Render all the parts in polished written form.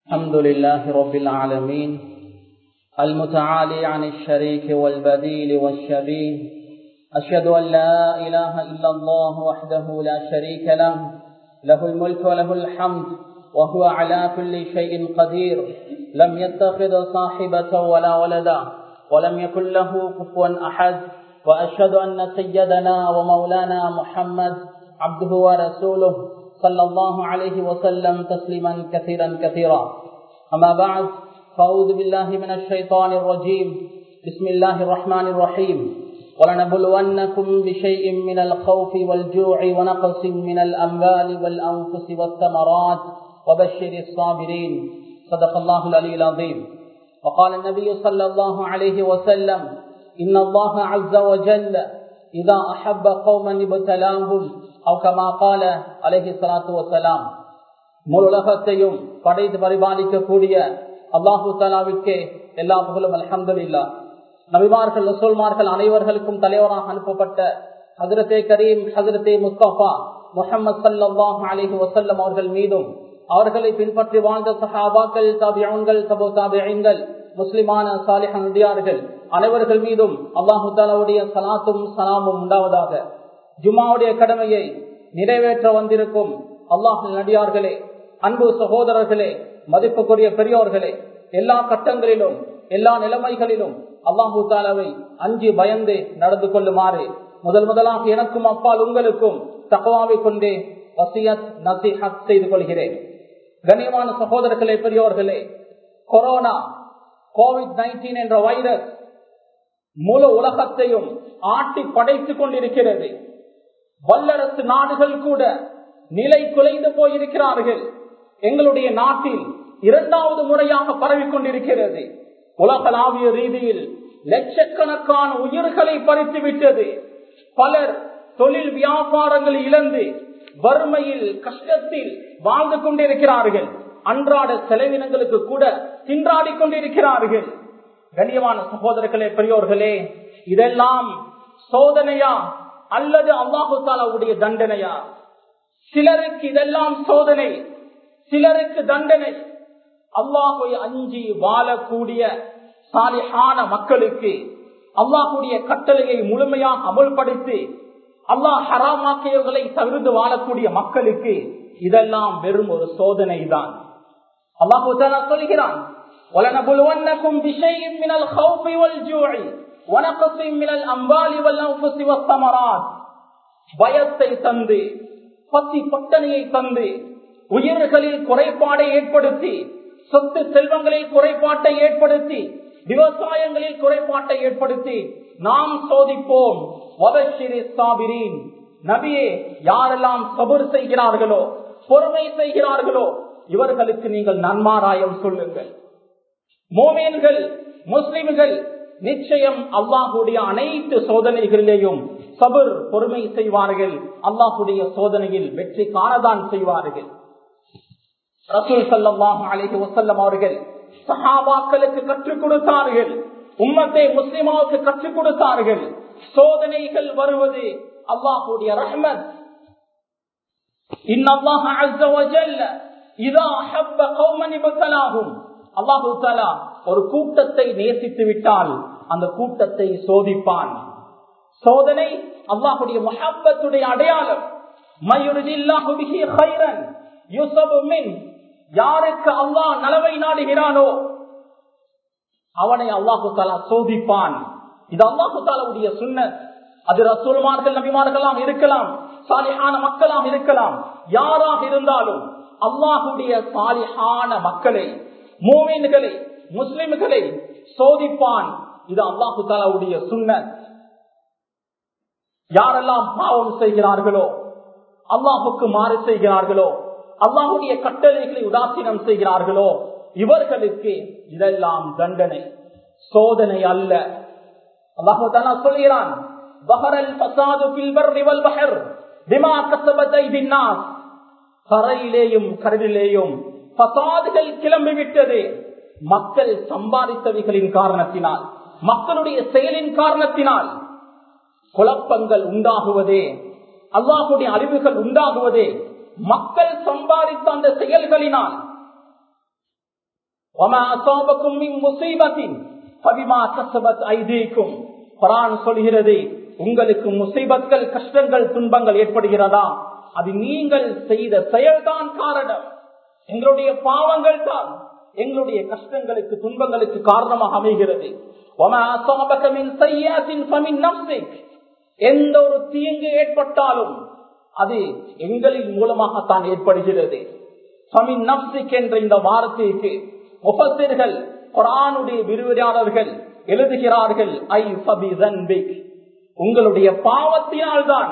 الحمد لله رب العالمين المتعالي عن الشريك والبديل والشبيه. أشهد أن لا إله إلا الله وحده لا شريك له، له الملك وله الحمد وهو على كل شيء قدير، لم يتخذ صاحبة ولا ولدا ولم يكن له كفوا أحد. وأشهد أن سيدنا ومولانا محمد عبده ورسوله صلى الله عليه وسلم تسليما كثيرا كثيرا. أما بعد، فأعوذ بالله من الشيطان الرجيم. بسم الله الرحمن الرحيم. ولنبلونكم بشيء من الخوف والجوع ونقص من الأموال والأنفس والثمرات وبشر الصابرين. صدق الله العلي العظيم. وقال النبي صلى الله عليه وسلم: إن الله عز وجل إذا أحب قوما ابتلاهم أو كما قال عليه الصلاة والسلام. முழு உலகத்தையும் படைத்து பரிபாலிக்கக்கூடிய அல்லாஹு தஆலாவிற்கே எல்லா புகழும் அல்ஹம்துலில்லாஹ். நபிமார்கள் ரசூல்மார்கள் அனைவர்களுக்கும் தலைவராக அனுப்பப்பட்ட ஹஜ்ரத்தே கரீம் ஹஜ்ரத்தே முஸ்தபா முஹம்மது ஸல்லல்லாஹு அலைஹி வஸல்லம் அவர்கள் மீதும், அவர்களை பின்பற்றி வாழ்ந்த சஹாபாக்கள், தாபிஊன்கள், தபூ தாபிஈன்கள், முஸ்லிமான சாலிஹ் நபியார்கள் அனைவர்கள் மீதும் அல்லாஹு தஆலாவுடைய ஸலாத்தும் ஸலாமும் உண்டாவதாக. ஜும்ஆவுடைய கடமையை நிறைவேற்ற வந்திருக்கும் அல்லாஹ்வின் நடிகார்களே, அன்பு சகோதரர்களே, மதிப்புக்குரிய பெரியோர்களே, எல்லா கட்டங்களிலும் எல்லா நிலைமைகளிலும் அல்லாஹு தஆலாவை அஞ்சி பயந்து நடந்து கொள்ளுமாறு முதலாக எனக்கும் அப்பால் உங்களுக்கும் தக்வாவை கொண்டே வசியத் நசீஹத் செய்து கொள்கிறேன். கண்ணியமான சகோதரர்களே, பெரியோர்களே, கொரோனா கோவிட்-19 என்ற வைரஸ் முழு உலகத்தையும் ஆட்டி படைத்துக் கொண்டிருக்கிறது. வல்லரசு நாடுகள் கூட நிலை குலைந்து போயிருக்கிறார்கள். எங்களுடைய நாட்டில் இரண்டாவது முறையாக பரவிக் கொண்டிருக்கிறது. உலகளாவிய ரீதியில் லட்சக்கணக்கான உயிர்களை பறித்துவிட்டது. பலர் தொழில் வியாபாரங்கள் இழந்து வறுமையில் கஷ்டத்தில் வாழ்ந்து கொண்டிருக்கிறார்கள். அன்றாட செலவினங்களுக்கு கூட தின்றாடி கொண்டிருக்கிறார்கள். கண்ணியமான சகோதரர்களே, பெரியோர்களே, இதெல்லாம் சோதனையா அல்லது அல்லாஹு தஆலாவுடைய தண்டனையா? சிலருக்கு இதெல்லாம் சோதனை, சிலருக்கு தண்டனை. அல்லாஹ்வை அஞ்சி வாழக்கூடிய சாலிஹான மக்களுக்கு, அல்லாஹ்வுடைய கட்டளையை முழுமையாக அமல்படுத்தி அல்லாஹ் ஹராமாக்கியவர்களை தவிர்த்து வாழக்கூடிய மக்களுக்கு இதெல்லாம் வெறும் ஒரு சோதனை தான். அல்லாஹ் தஆலா சொல்கிறான்: وَلَنَبْلُوَنَّكُمْ بِشَيْءٍ مِنَ الْخَوْفِ وَالْجُوعِ وَنَقْصٍ مِنَ الْأَمْوَالِ وَالْأَنْفُسِ وَالثَّمَرَاتِ. பயத்தை தந்து, பசி பட்டணியை தந்து, உயிர்களில் குறைபாடை ஏற்படுத்தி, சொத்து செல்வங்களில் குறைபாட்டை ஏற்படுத்தி, விவசாயங்களில் குறைபாட்டை ஏற்படுத்தி நாம் சோதிப்போம். வபஷிரி ஸாபிரீன். நபியே, யாரெல்லாம் சபர் செய்கிறார்களோ, பொறுமை செய்கிறார்களோ, இவர்களுக்கு நீங்கள் நன்மாராயம் சொல்லுங்கள். மோமீன்கள், முஸ்லிம்கள் நிச்சயம் அல்லாஹ்வுடைய அனைத்து சோதனைகளிலேயும் சபர், பொறுமை செய்வார்கள். அல்லாஹ்வுடைய சோதனையில் வெற்றி காணதான் செய்வார்கள். ரசூல் ஸல்லல்லாஹு அலைஹி வஸல்லம் அவர்கள் சஹாபாக்களுக்கு கற்றுக் கொடுத்தார்கள், உம்மத்தே முஸ்லிமாவுக்கு கற்றுக் கொடுத்தார்கள். சோதனைகள் வருவது அல்லாஹ்வுடைய ரஹ்மத். இன்னல்லாஹ அஸ்ஸ வ ஜல்ல இதா அஹப்ப கௌமன் இப்தலாஹும். அல்லாஹு தஆலா ஒரு கூட்டத்தை நேசித்து விட்டால் அந்த கூட்டத்தை சோதிப்பான். சோதனை அல்லாஹ்வுடைய முஹப்பத்துடைய அடையாளம். மய்யுரிதில்லாஹு பிஹி கைரன் யுஸபு மின். யாருக்கு அல்லாஹ் நலவை நாடுகிறானோ அவனை அல்லாஹு தஆலா சோதிப்பான். இது அல்லாஹு தஆலாவுடைய சுன்னத். அது ரசூல்மார்கள், நபிமார்களாக இருக்கலாம், சாலிஹான மக்களாக இருக்கலாம், யாராக இருந்தாலும் அல்லாஹ்வுடைய சாலிஹான மக்களை, மூமின்களை, முஸ்லிம்களை சோதிப்பான். இது அல்லாஹு தஆலாவுடைய சுன்னத். யாரெல்லாம் பாவம் செய்கிறார்களோ, அல்லாஹுக்கு மாறு செய்கிறார்களோ, அல்லாஹ்வுடைய கட்டளைகளை உதாசீனம் செய்கிறார்களோ, இவர்களுக்கு இதெல்லாம் தண்டனை, சோதனை அல்ல. அல்லாஹ் தஆலா சொல்கிறான்: பஹரல் ஃபஸாது ஃபில் பர்ரி வல் பஹர் பிமா கஸபத் ஐதின் நாஸ். கரையிலேயும் கடலிலேயும் ஃபஸாதுகள் கிளம்பிவிட்டது. மக்கள் சம்பாதித்தவைகளின் காரணத்தினால், மக்களுடைய செயலின் காரணத்தினால் குழப்பங்கள் உண்டாகுவதே, அல்லாஹ்வுடைய அழிவுகள் உண்டாகுவதே மக்கள் சம்பாதித்த அந்த செயல்களினால். வமா அஸாபக்கும் மின் முஸீபத்தின் ஃபபிமா கஸபத் ஐதீக்கும். குர்ஆன் சொல்கிறது, உங்களுக்கு முசீபத்கள், கஷ்டங்கள், துன்பங்கள் ஏற்படுகிறதா, அது நீங்கள் செய்த செயல்தான் காரணம். எங்களுடைய பாவங்கள் தான் எங்களுடைய கஷ்டங்களுக்கு, துன்பங்களுக்கு காரணமாக அமைகிறது. வமா அஸாபக மின் ஸய்யிஅத்தின் ஃபமின் நஃப்ஸிக். எந்த ஒரு தீங்கு ஏற்பட்டாலும் அது எங்களின் மூலமாகத்தான் ஏற்படுகிறது. ஃபமின் நஃப்ஸிக் என்ற இந்த வார்த்தைக்கு முஃபஸ்ஸிர்கள், குர்ஆனுடைய விரிவுரையாளர்கள் எழுதுகிறார்கள், ஐ ஃபபி ஸன்பிக், உங்களுடைய பாவத்தினால் தான்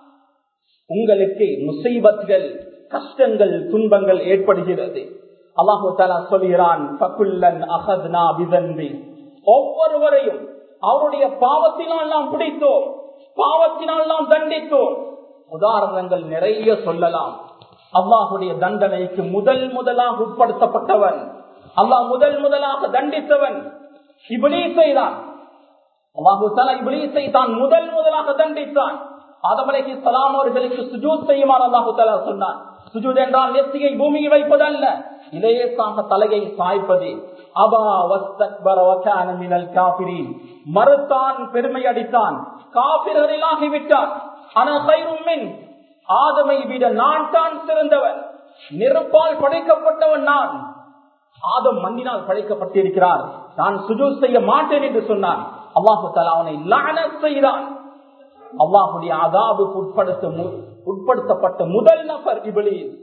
உங்களுக்கு முசீபத்கள், கஷ்டங்கள், துன்பங்கள் ஏற்படுகிறது. அல்லாஹு தஆலா சொல்கிறான், ஃபகுல்லன் அஹத்னா பிஸன்பி, ஒவ்வொருவரையும் அவருடைய பாவத்தினால் நாம் பிடித்தோம், பாவத்தினால் நாம் தண்டித்தோம். உதாரணங்கள் நிறைய சொல்லலாம். அல்லாஹுடைய தண்டனைக்கு முதலாக உட்படுத்தப்பட்டவன், அல்லாஹ் முதலாக தண்டித்தவன் இப்லீஸை தான். அல்லாஹு தஆலா இப்லீஸை தான் முதலாக தண்டித்தான். ஆதம் அலைஹிஸ்ஸலாம் அவர்களுக்கு சுஜூத் செய்யுமாறு அல்லாஹு தஆலா சொன்னான். சுஜூத் என்றால் நெத்தியை பூமியில் வைப்பதல்ல, இலேசாக தலையை சாய்ப்பது. அபா வஸ்தக்பர வகான மினல் காஃபிரீன், மறுத்தான், பெருமை அடித்தான், காஃபிர்களில் ஆகிவிட்டான். அனா கைரும் மின், ஆதமை விட நான் தான் சிறந்தவன், நெருப்பால் படைக்கப்பட்டவன் நான், ஆதம் மண்ணினால் படைக்கப்பட்டிருக்கிறார், நான் சுஜூத் செய்ய மாட்டேன் என்று சொன்னான். அல்லாஹு தஆலா அவனை லஅனத் செய்தான். அல்லாஹுடைய அஸாபுக்கு உட்படுத்தப்பட்ட முதல் நபர் இப்லீஸ்.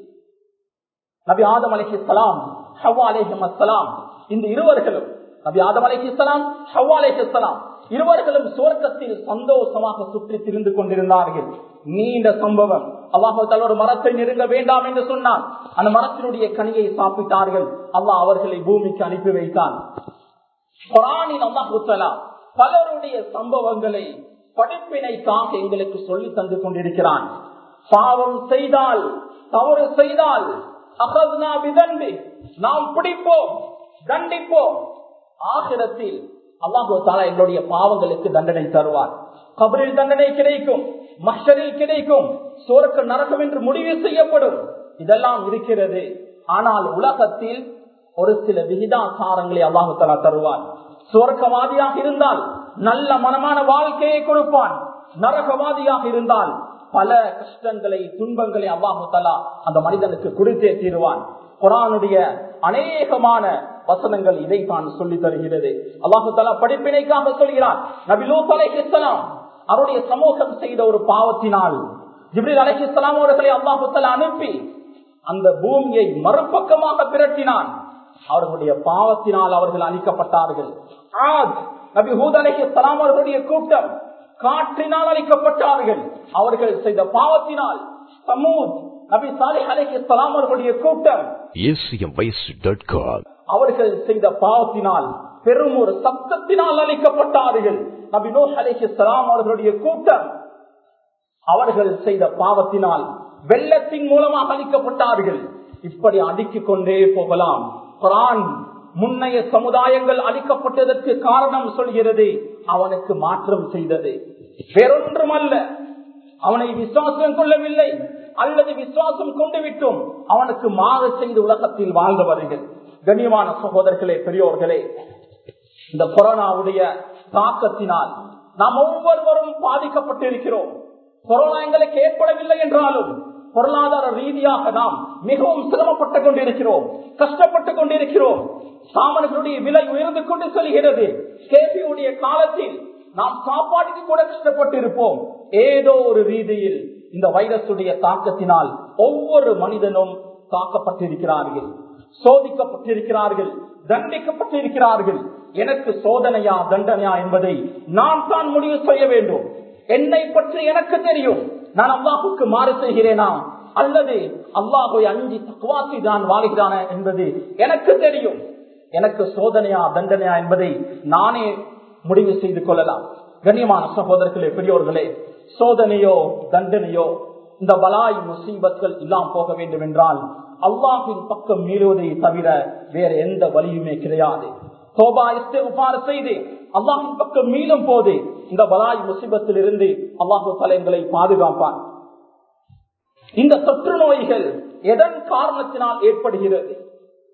நபி ஆதம் அலைஹிஸ்ஸலாம், ஹவ்வா அலைஹிஸ்ஸலாம், இந்த இருவர்களும், நபி ஆதம் அலைஹிஸ்ஸலாம், ஹவ்வா அலைஹிஸ்ஸலாம் இருவர்களும் சுவர்க்கத்தில் சந்தோஷமாக சுற்றி திரிந்து கொண்டிருந்தார்கள். நீண்ட சம்பவம். அல்லாஹ் தஆலா ஒரு மரத்தை நெருங்க வேண்டாம் என்று சொன்னான். அந்த மரத்தினுடைய கனியை சாப்பிட்டார்கள். அல்லாஹ் அவர்களை பூமிக்கு அனுப்பி வைத்தான். குர்ஆனில் அல்லாஹ் தஆலா பலருடைய சம்பவங்களை படிப்பினைக்காக எங்களுக்கு சொல்லி தந்து கொண்டிருக்கிறான். பாவம் செய்தால், தவறு செய்தால் அகத்னா பிதன்பி, நாம் பிடிப்போம், தண்டிப்போம். ஆகிரத்தில் அல்லாஹ் தஆலா எங்களுடைய பாவங்களுக்கு தண்டனை தருவார். கபரில் தண்டனை கிடைக்கும், மஹ்ஷரில் கிடைக்கும், சுவர்க்க நரகம் என்று முடிவு செய்யப்படும். இதெல்லாம் இருக்கிறது. ஆனால் உலகத்தில் ஒரு சில விகிதாசாரங்களை அல்லாஹ் தஆலா தருவார். சுவர்க்கவாதியாக இருந்தால் நல்ல மனமான வாழ்க்கையை கொடுப்பான். நரகவாதியாக இருந்தால் பல கஷ்டங்களை, துன்பங்களை அல்லாஹ் தஆலா அந்த மனிதனுக்கு கொடுத்தே தீருவான். குர்ஆனுடைய அநேகமான வசனங்கள் இதைத்தான் சொல்லி தருகிறது. அல்லாஹ் தஆலா படிப்பினைக்காக சொல்கிறார். நபி லூத் அலைஹிஸ்ஸலாம் அவருடைய சமூகம் செய்த ஒரு பாவத்தினால் ஜிப்ரீல் அலைஹிஸ்ஸலாம் அவர்களை அல்லாஹ் தஆலா அனுப்பி அந்த பூமியை மறுபக்கமாக பிரட்டினான். அவர்களுடைய பாவத்தினால் அவர்கள் அழிக்கப்பட்டார்கள். ஆத் நபி ஹூத் அலைஹிஸ்ஸலாம் அவர்களுடைய கூட்டம் காற்றினால் அழிக்கப்பட்டார்கள், அவர்கள் செய்த பாவத்தினால். சமூத் நபி சாலிஹ் அலைஹிஸ்ஸலாம் அவர்களுடைய கூட்டம் அவர்கள் செய்த பாவத்தினால் பெரும் ஒரு சப்தத்தினால் அழிக்கப்பட்டார்கள். நபி நூஹ் அலைஹிஸ்ஸலாம் அவர்களுடைய கூட்டம் அவர்கள் செய்த பாவத்தினால் வெள்ளத்தின் மூலமாக அழிக்கப்பட்டார்கள். இப்படி அடுக்கிக் கொண்டே போகலாம். குர்ஆன் முன்னைய சமுதாயங்கள் அழிக்கப்பட்டதற்கு காரணம் சொல்கிறது, அவனுக்கு மாற்றம் செய்தது, வேறொன்றுமல்ல. அவனை விசுவாசம் கொள்ளவில்லை அல்லது விசுவாசம் கொண்டு விட்டும் அவனுக்கு மாறு செய்து உலகத்தில் வாழ்ந்தவர்கள். கண்ணியமான சகோதரர்களே, பெரியோர்களே, இந்த கொரோனாவுடைய தாக்கத்தினால் நாம் ஒவ்வொருவரும் பாதிக்கப்பட்டிருக்கிறோம். கொரோனா எங்களுக்கு ஏற்படவில்லை என்றாலும் பொருளாதார ரீதியாக நாம் மிகவும் சிரமப்பட்டுக் கொண்டிருக்கிறோம், கஷ்டப்பட்டுக் கொண்டிருக்கிறோம். சாமான்களுடைய விலை உயர்ந்து கொண்டு செல்கிறது. கேபியுடைய காலத்தில் நாம் சாப்பாட்டுக்கு கூட கஷ்டப்பட்டு இருப்போம். ஏதோ ஒரு ரீதியில் இந்த வைரசுடைய தாக்கத்தினால் ஒவ்வொரு மனிதனும் தாக்கப்பட்டிருக்கிறார்கள், சோதிக்கப்பட்டிருக்கிறார்கள், தண்டிக்கப்பட்டிருக்கிறார்கள். எனக்கு சோதனையா தண்டனையா என்பதை நான் தான் முடிவு செய்ய வேண்டும். என்னை பற்றி எனக்கு தெரியும். நான் அல்லாஹுக்கு மாறு செய்கிறேனா அல்லது அல்லாஹை அஞ்சி தக்வாசி தான் வாழ்கிறான என்பது எனக்கு தெரியும். எனக்கு சோதனையா தண்டனையா என்பதை நானே முடிவு செய்து கொள்ளலாம். கண்ணியமான சகோதரர்களே, பெரியோர்களே, சோதனையோ தண்டனையோ இந்த பலாய் முசீபத்கள் இல்லாம போக வேண்டும் என்றால் அல்லாஹின் பக்கம் மீறுவதை தவிர வேற எந்த வழியுமே கிடையாது. தௌபா இஸ்திக்ஃபார் செய்து அல்லாஹின் பக்கம் மீளும் போது இந்த பலாய் முசீபத்தில் இருந்து அல்லாஹ் தலைங்களை பாதுகாப்பான். இந்த தொற்று நோய்கள் எதன் காரணத்தினால் ஏற்படுகிறது?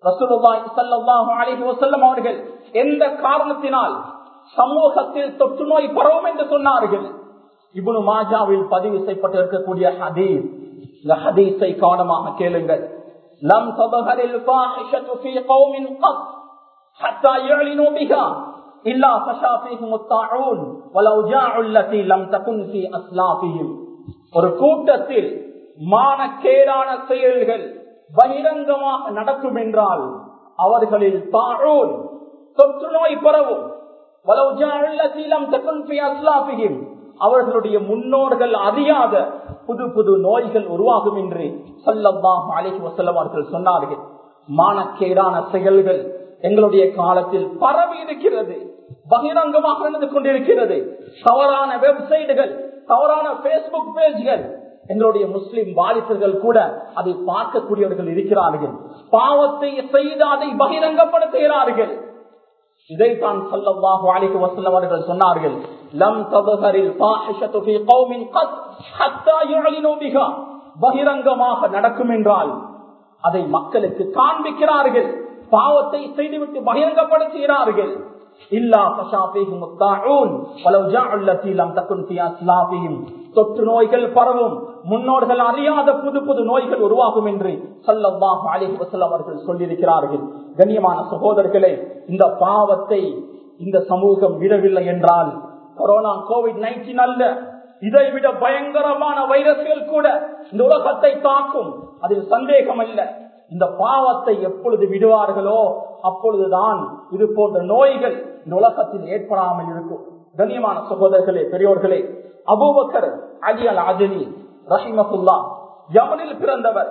ரசூலுல்லாஹி ஸல்லல்லாஹு அலைஹி வஸல்லம் அவர்கள் எந்த காரணத்தினால் சமூகத்தில் தொற்று நோய் பரவும் என்று சொன்னார்கள்? இப்னு மாஜாவில் பதிவு செய்யப்பட்டிருக்கக்கூடிய ஹதீஸ். இந்த ஹதீஸை கவனமாக கேளுங்கள். லம் தபஹரில் ஃபாஹிஷத்து ஃபீ கௌமின் கத் ஹத்தா யுலினு பிஹா இல்லா ஃபஷா ஃபீஹிம் அத்-தாஊன் வலௌஜாஉ அல்லதி லம் தகுன் ஃபீ அஸ்லாஃபிஹிம். ஒரு கூட்டத்தில் மானக்கேடான செயல்கள் பகிரங்கமாக நடக்கும் என்றால் அவர்களில் தாஊன் தொற்று நோய் பரவும். வலௌஜாஉ அல்லதி லம் தகுன் ஃபீ அஸ்லாஃபிஹிம், அவர்களுடைய முன்னோர்கள் அறியாத புது புது நோய்கள் உருவாகும் என்று ஸல்லல்லாஹு அலைஹி வஸல்லம் அவர்கள் சொன்னார்கள். மானக்கேடான செயல்கள் எங்களுடைய காலத்தில் பரவி இருக்கிறது, பகிரங்கமாக நடந்து கொண்டிருக்கிறது. தவறான வெப்சைட்டுகள், தவறான பேஸ்புக் பேஜ்கள், எங்களுடைய முஸ்லிம் வாலிபர்கள் கூட அதை பார்க்கக்கூடியவர்கள் இருக்கிறார்கள். பாவத்தை செய்து அதை பகிரங்கப்படுத்துகிறார்கள். இதைத்தான் ஸல்லல்லாஹு அலைஹி வஸல்லம் அவர்கள் சொன்னார்கள், லம் தபஹரில் ஃபாஹிஷத்து ஃபீ கௌமின் கத் ஹத்தா யுலினு பிஹா. பகிரங்கமாக நடக்கும் என்றால் அதை மக்களுக்கு காண்பிக்கிறார்கள், பாவத்தை செய்துவிட்டு பகிரங்கப்படுத்துகிறார்கள். இல்லா ஃபஷா ஃபீஹிம் அத்-தாஊன் வலௌஜாஉ அல்லதி லம் தகுன் ஃபீ அஸ்லாஃபிஹிம், தொற்று நோய்கள் பரவும், முன்னோர்கள் அறியாத புது புது நோய்கள் உருவாகும் என்று ஸல்லல்லாஹு அலைஹி வஸல்லம் அவர்கள் சொல்லியிருக்கிறார்கள். கண்ணியமான சகோதரர்களே, இந்த பாவத்தை இந்த சமூகம் விடவில்லை என்றால் கொரோனா கோவிட்-19 அல்ல, இதைவிட பயங்கரமான வைரஸ்கள் கூட இந்த உலகத்தை தாக்கும், அதில் சந்தேகம் அல்ல. இந்த பாவத்தை எப்பொழுது விடுவார்களோ அப்பொழுதுதான் இது போன்ற நோய்கள் இந்த உலகத்தில் ஏற்படாமல் இருக்கும். கண்ணியமான சகோதரர்களே, பெரியோர்களே, அபூபக்கர் அலி அல் அஜ்லி ரஹிமஹுல்லாஹ் யமனில் பிறந்தவர்.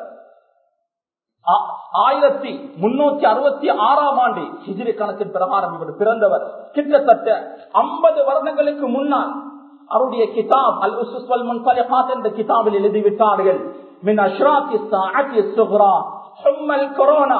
1366 ஆண்டு ஹிஜ்ரி கணக்கின் பிரகாரம் இவர் பிறந்தவர். கிட்டத்தட்ட 50 வருடங்களுக்கு முன்னால் அவருடைய கிதாப் அல் உஸுஸ் வல் முன்ஃபலிகாத் என்ற கிதாபில் எழுதிவிட்டார்கள், மின் அஷ்ராத்தி ஸாஅத்தி ஸுக்ரா ஹும்மல் கொரோனா,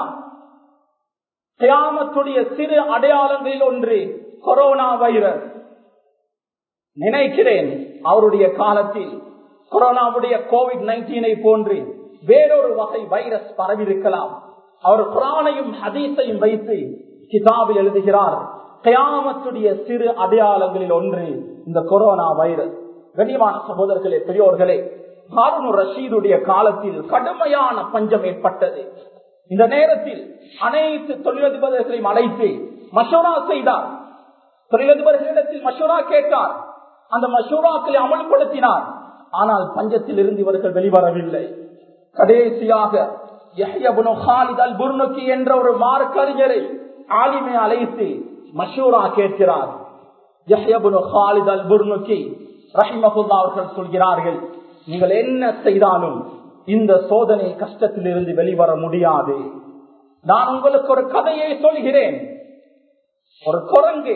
கியாமத்துடைய சிறு அடையாளங்களில் ஒன்று கொரோனா வைரஸ். நினைக்கிறேன் அவருடைய காலத்தில் கொரோனாவுடைய கோவிட்-19 போன்று வேறொரு வகை வைரஸ் பரவியிருக்கலாம். அவர் குர்ஆனையும் ஹதீஸையும் வைத்து கிதாபில் எழுதுகிறார், கியாமத்துடைய சிறு அடையாளங்களில் ஒன்று இந்த கொரோனா வைரஸ். கண்ணியமான சகோதரர்களே, பெரியோர்களே, ஹாரூன் ரஷீதுடைய காலத்தில் கடுமையான பஞ்சம் ஏற்பட்டது. இந்த நேரத்தில் அனைத்து தொழிலதிபர்களையும் அழைத்து மஷூரா செய்தார். தொழிலதிபர்களிடத்தில் மஷூரா கேட்டார், அந்த மஷூராக்களை அமல்படுத்தினார். ஆனால் பஞ்சத்தில் இருந்து இவர்கள் வெளிவரவில்லை. கடைசியாக யஹ்யா இப்னு காலித் அல் புர்னுக்கி என்ற ஒரு மார்க்க அறிஞரை ஆலிமை அழைத்து மஷூரா கேட்கிறார். Yahya ibn Khalid al Barmaki ரஹிமஹுல்லாஹ் அவர்கள் சொல்கிறார்கள், நீங்கள் என்ன செய்தாலும் இந்த சோதனை கஷ்டத்தில் இருந்து வெளிவர முடியாது. நான் உங்களுக்கு ஒரு கதையை சொல்கிறேன். ஒரு குரங்கு,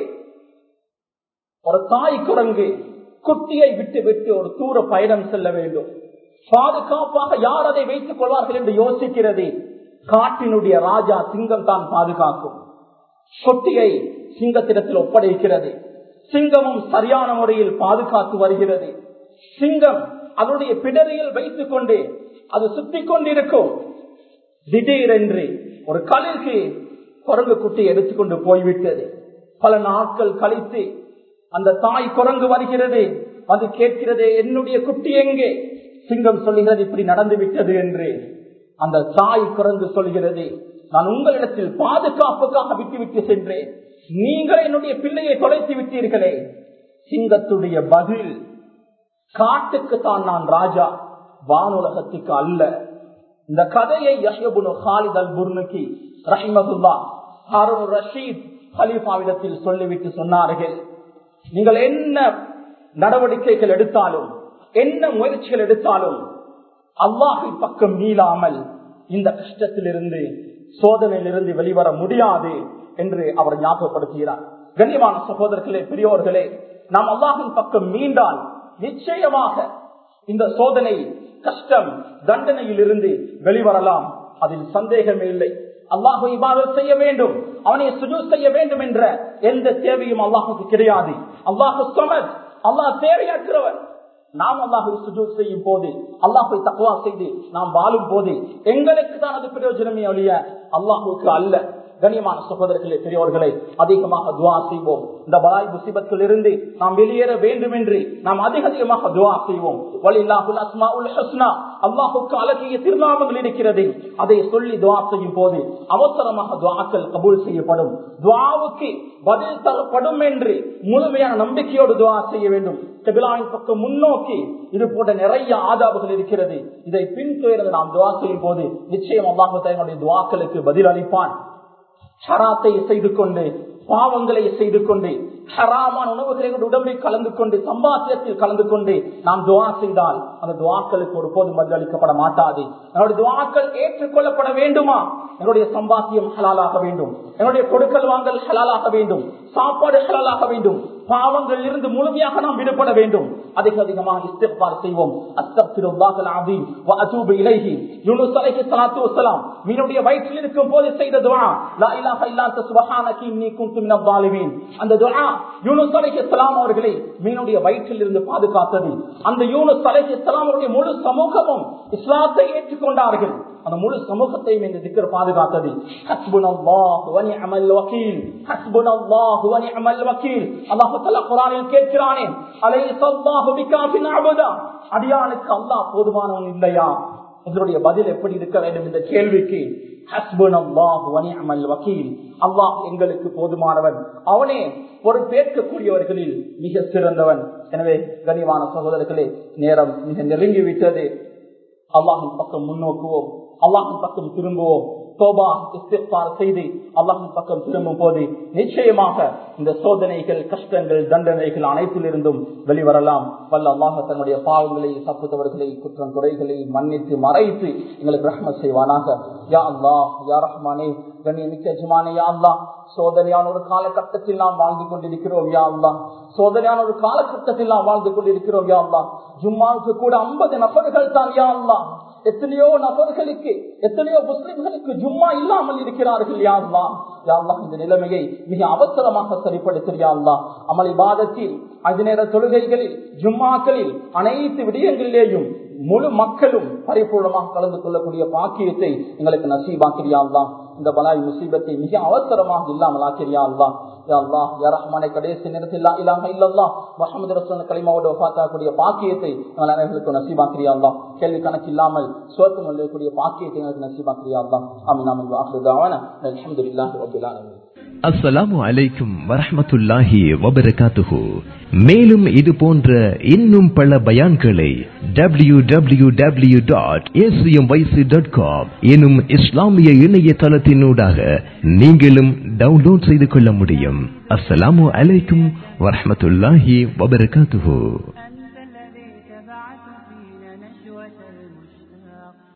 ஒரு தாய் குரங்கு குட்டியை விட்டு விட்டு ஒரு தூர பயணம் செல்ல வேண்டும். பாதுகாப்பாக யார் அதை வைத்துக் கொள்வார்கள் என்று யோசிக்கிறது. காட்டினுடைய ராஜா சிங்கம் தான் பாதுகாக்கும். குட்டியை சிங்கத்திடத்தில் ஒப்படைக்கிறது. சிங்கமும் சரியான முறையில் பாதுகாத்து வருகிறது. சிங்கம் அதனுடைய பிடரியில் வைத்துக் கொண்டு அது சுத்தி கொண்டிருக்கும். திடீரென்று ஒரு கழுகு குரங்கு குட்டியை எடுத்துக்கொண்டு போய்விட்டது. பல நாட்கள் கழித்து அந்த தாய் குரங்கு வருகிறது, அது கேட்கிறது, என்னுடைய குட்டி எங்கே? சிங்கம் சொல்லுகிறது, இப்படி நடந்து விட்டது என்று. அந்த தாய் குரங்கு சொல்கிறது, நான் உங்களிடத்தில் பாதுகாப்புக்காக விட்டுவிட்டு சென்றேன், நீங்கள் என்னுடைய பிள்ளையை தொலைத்து விட்டீர்களே. சிங்கத்துடைய பதில், காட்டுக்கு தான் நான் ராஜா, வானுலகத்துக்கு அல்ல. இந்த கதையை Yahya ibn Khalid al Barmaki ரஹிமஹுல்லாஹ் ஹாரூன் ரஷீத் கலீஃபாவிடத்தில் சொல்லிவிட்டு சொன்னார்கள், நீங்கள் என்ன நடவடிக்கைகள் எடுத்தாலும், என்ன முயற்சிகள் எடுத்தாலும் அல்லாஹ்வின் பக்கம் மீளாமல் இந்த கஷ்டத்திலிருந்து, சோதனையிலிருந்து வெளிவர முடியாது என்று அவர் ஞாபகப்படுத்துகிறார். கண்ணியமான சகோதரர்களே, பெரியோர்களே, நாம் அல்லாஹ்வின் பக்கம் மீண்டால் நிச்சயமாக இந்த சோதனை, கஷ்டம், தண்டனையில் இருந்து வெளிவரலாம். அதில் சந்தேகமே இல்லை. அல்லாஹ்வை இபாதத் செய்ய வேண்டும், அவனை சுஜூத் செய்ய வேண்டும் என்ற எந்த தேவையும் அல்லாஹ்வுக்கு கிடையாது. அல்லாஹ் ஸமத், அல்லாஹ் தேவையற்றவன். நாம் அல்லாஹ்வை சுஜூத் செய்யும் போது, அல்லாஹ்வை தக்வா செய்து நாம் வாழும் போது எங்களுக்கு தான் அது பிரயோஜனமே ஒழிய அல்லாஹ்வுக்கு அல்ல. கண்ணியமான சகோதரர்களே, பெரியோர்களே, அதிகமாக துஆ செய்வோம். இந்த பலாய் முசீபத்தில் இருந்து நாம் வெளியேற வேண்டும் என்று நாம் அதிகமாக துஆ செய்வோம். வலில்லாஹுல் அஸ்மாஉல் ஹுஸ்னா, அல்லாஹ்வுக்கு அழகிய திருநாமங்கள் இருக்கிறது. அதை சொல்லி துஆ செய்யும் போது அவசரமாக துஆக்கள் கபூல் செய்யப்படும், துஆவுக்கு பதில் தரப்படும் என்று முழுமையான நம்பிக்கையோடு துஆ செய்ய வேண்டும். கிபிலாவின் பக்கம் முன்னோக்கி இது போன்ற நிறைய ஆதாபுகள் இருக்கிறது. இதை பின்தொடர்ந்து நாம் துஆ செய்யும் போது நிச்சயம் அல்லாஹ் தன்னுடைய துஆக்களுக்கு பதில் அளிப்பான். ஹராத்தை செய்து கொண்டு, பாவங்களை செய்து கொண்டு, ஹராமான உணவுகளை உடம்பை கலந்து கொண்டு, சம்பாத்தியத்தில் கலந்து கொண்டு நாம் துஆ செய்தால் அந்த துஆக்களுக்கு ஒருபோதும் பதில் அளிக்கப்பட மாட்டாது. என்னுடைய துஆக்கள் ஏற்றுக்கொள்ளப்பட வேண்டுமா? என்னுடைய சம்பாத்தியம் ஹலாலாக வேண்டும், என்னுடைய கொடுக்கல் வாங்கல் ஹலாலாக வேண்டும், சாப்பாடு ஹலாலாக வேண்டும், பாவங்கள் இருந்து முழுமையாக நாம் விடுபட வேண்டும். அதிகமாக இஸ்திக்பார் செய்வோம். அஸ்தக்ஃபிருல்லாஹல் அஸீம் வ அதூபு இலைஹி. யூனுஸ் அலைஹிஸ்ஸலாத்து வஸ்ஸலாம் மீனுடைய வயிற்றில் இருக்கும் போது செய்த துஆ, லா இலாஹா இல்லா அன்த சுப்ஹானக இன்னீ குன்து மினல் ஸாலிமீன். அந்த துஆ யூனுஸ் அலைஹிஸ்ஸலாம் அவர்களை மீனுடைய வயிற்றில் இருந்து பாதுகாத்தது. அந்த யூனுஸ் அலைஹிஸ்ஸலாம் அவருடைய முழு சமூகமும் இஸ்லாத்தை ஏற்றுக்கொண்டார்கள். அந்த முழு சமூகத்தையும் இந்த திக்ர் பாதுகாத்தது. ஹஸ்புனல்லாஹு வ நிஅமல் வகீல், ஹஸ்புனல்லாஹு வ நிஅமல் வகீல். அல்லாஹ் தஆலா குர்ஆனில் கேட்கிறானே, அலைஸல்லாஹு பிகாஃபின் அபதா, அடியானுக்கு அல்லாஹ் போதுமானவன் இல்லையா? இதனுடைய பதில் எப்படி இருக்க வேண்டும் இந்த கேள்விக்கு? ஹஸ்புனல்லாஹு வ நிஅமல் வகீல், அல்லாஹ் எங்களுக்கு போதுமானவன், அவனே பொறுப்பேற்கக்கூடியவர்களில் மிக சிறந்தவன். எனவே கனிவான சகோதரர்களே, நேரம் மிக நெருங்கிவிட்டது. அல்லாஹின் பக்கம் முன்னோக்குவோம், அல்லாஹின் பக்கம் திரும்புவோம். தௌபா இஸ்திக்பார் செய்து அல்லாஹ்வின் பக்கம் திரும்பும் போது நிச்சயமாக இந்த சோதனைகள், கஷ்டங்கள், தண்டனைகள் அனைத்திலிருந்தும் வெளிவரலாம். வல்ல அல்லாஹ் தன்னுடைய பாவங்களை, தப்புத்தவர்களை, குற்றம் குறைகளை மன்னித்து மறைத்து எங்களுக்கு ரஹ்மத் செய்வானாக. யா அல்லாஹ், யா ரஹ்மானே, கண்ணியமிக்க எஜமானே, யா அல்லாஹ், சோதனையான ஒரு காலகட்டத்தில் நாம் வாழ்ந்து கொண்டிருக்கிறோம். யா அல்லாஹ், சோதனையான ஒரு காலகட்டத்தில் நாம் வாழ்ந்து கொண்டிருக்கிறோம். யா அல்லாஹ், ஜும்மாவுக்கு கூட 50 நபர்கள் தான். யா அல்லாஹ், எத்தனையோ நபர்களுக்கு, எத்தனையோ முஸ்லிம்களுக்கு ஜும்மா இல்லாமல் இருக்கிறார்கள். யா அல்லாஹ், யா அல்லாஹ், இந்த நிலைமையை மிக அவசரமாக சரிப்படுத்தும். யா அல்லாஹ், அமல் இபாதத்தில், அஜ்நேர தொழுகைகளில், ஜும்மாக்களில், அனைத்து விடயங்களிலேயும் முழு மக்களும் பரிபூர்ணமாக கலந்து கொள்ளக்கூடிய பாக்கியத்தை எங்களுக்கு நசீபாக்கிறியா அல்லாஹ். இந்த பலாய் முசீபத்தை மிக அவசரமாக இல்லாமல் ஆக்கிறியா அல்லாஹ். யா அல்லாஹ், யா ரஹ்மானே, கடைசி நேரத்தில் லா இலாஹா இல்லல்லாஹ் முஹம்மது ரசூலுல்லாஹ் கலிமாவோடு வஃபாத்தாகக்கூடிய பாக்கியத்தை எங்கள் அனைவருக்கும் நசீபாக்கிறியா அல்லாஹ். கேள்வி கணக்கு இல்லாமல் சுவர்க்கம் நுழையக்கூடிய பாக்கியத்தை எங்களுக்கு நசீபாக்கிறியா அல்லாஹ். ஆமீன் ஆமீன். வ ஆகிரு தஅவானா அல்ஹம்துலில்லாஹி ரப்பில் ஆலமீன். அஸ்ஸலாமு அலைக்கும் வரஹ்மத்துல்லாஹி வபரகாத்துஹு. மேலும் இது போன்ற இன்னும் பல பயான்களை www.acmyc.com எனும் இஸ்லாமிய இணையதளத்தினூடாக நீங்களும் டவுன்லோட் செய்து கொள்ள முடியும். அஸ்ஸலாமு அலைக்கும் வரஹ்மத்துல்லாஹி வபரகாத்துஹு.